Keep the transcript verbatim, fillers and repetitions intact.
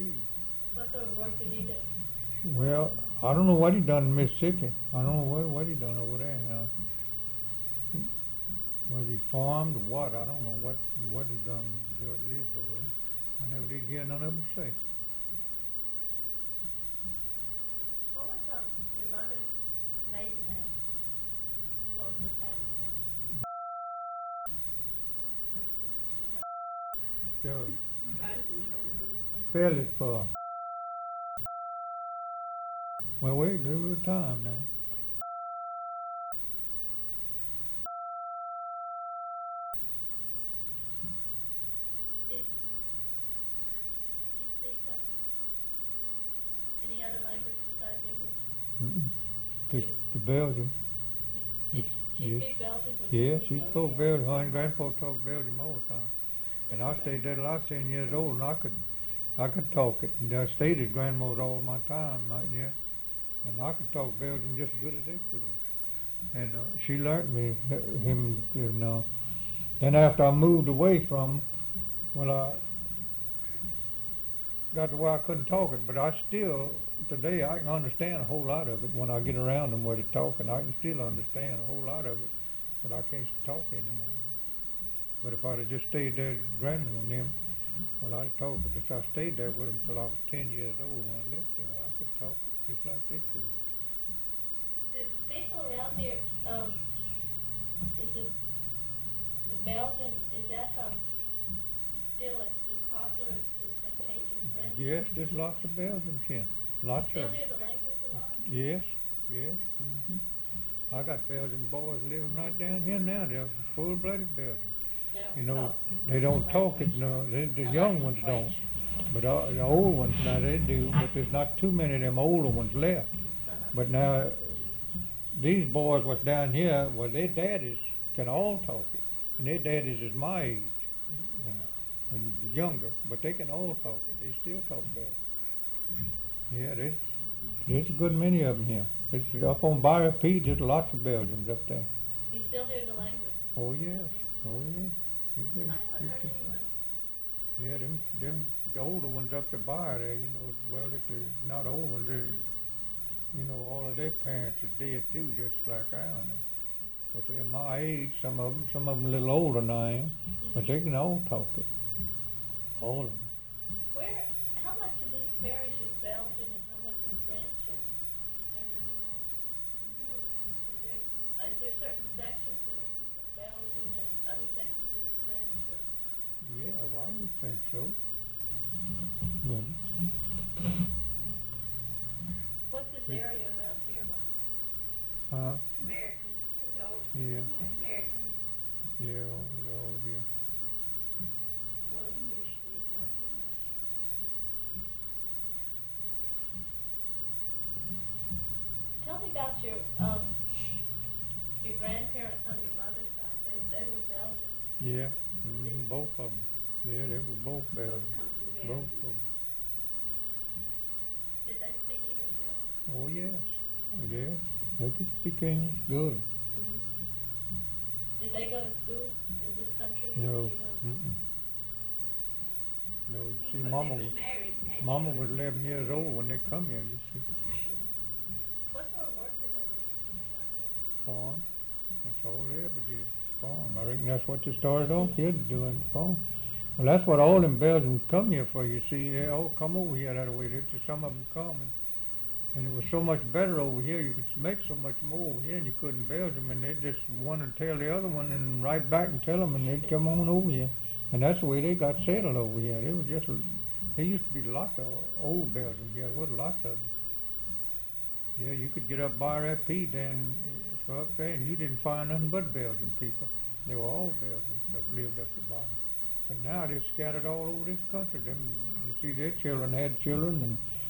indeed. What sort of work did he do? Well, I don't know what he done in Mississippi. I don't know what, what he done over there. Uh, whether he farmed or what, I don't know what, what he done, lived over there. I never did hear none of them say. What was um your mother's maiden name? What was her family name? So, fairly far. Well, wait, there was time now. Did he speak um any other language besides English? Mm-mm. To, She's- to Belgium. Did she, she Yes. speak Belgian? when Yeah, she she was spoke young? Belgium. Her and Grandpa talked Belgium all the time. And I stayed there till I was ten years old, and I could, I could talk it. And I stayed at Grandma's all my time, right here, and I could talk Belgium just as good as they could. And uh, she learned me h- him, you know. Then after I moved away from, well, I got to where I couldn't talk it, but I still today I can understand a whole lot of it when I get around them where they're talking. I can still understand a whole lot of it, but I can't talk anymore. But if I'd have just stayed there at Grandma and them, well, I'd have talked. But if I stayed there with them till I was ten years old when I left there, I could talk it just like they could. Do people around here, um, is it, the Belgian, is that um still as, as popular as, as like Cajun French? Yes, there's lots of Belgians here. Lots Still of them. hear the language a lot? Yes, yes. hmm I got Belgian boys living right down here now. They're full-blooded Belgians. You know, they don't talk it. No, they, the young ones don't. But uh, the old ones now they do. But there's not too many of them older ones left. Uh-huh. But now these boys what's down here, well, their daddies can all talk it, and their daddies is my age and, and younger, but they can all talk it. They still talk Belgian. Yeah, there's there's a good many of them here. It's up on Barry Peak. There's lots of Belgians up there. You still hear the language? Oh yes, oh yeah. You I can, haven't you heard can. anyone. Yeah, them them the older ones up the bar there, you know, well if they're not old ones, they you know, all of their parents are dead too, just like I am. But they're my age, some of them, some of them a little older than I am, but they can all talk it. All of them. Where, how much of this parish is Belgian and how much is French and everything else? Is there, uh, is there certain sections that are are Belgian and other sections that are French or? Yeah, well, I would think so. But, What's this It- area around here like? uh, American, the old yeah, American, yeah, all, all here. well, English, they talk English. Tell me about your, um, your grandparents on your mother's side. They, they were Belgian. Yeah, hmm both of them. Yeah, they were both Both Belgian, come from both Belgium. of them. Did they speak English at all? Oh yes, yes, they could speak English good. Mm-hmm. Did they go to school in this country? or No, do you know? mm-mm. No, you see, But they Mama was was, married and had Mama children. was eleven years old when they come here, you see. What sort of work did they do when they got here? Farm, that's all they ever did, farm. I reckon that's what they started off here to doing, farm. Well, that's what all them Belgians come here for, you see. They all come over here that way. They just, some of them come and, and it was so much better over here. You could make so much more over here and you couldn't in Belgium, and they just one would tell the other one and write back and tell them, and they'd come on over here. And that's the way they got settled over here. They were just, there used to be lots of old Belgians here. There was lots of them. Yeah, you could get up by that P then, uh, up there, and you didn't find nothing but Belgian people. They were all Belgians that lived up the bottom. But now they're scattered all over this country. Them, you see, their children had children, and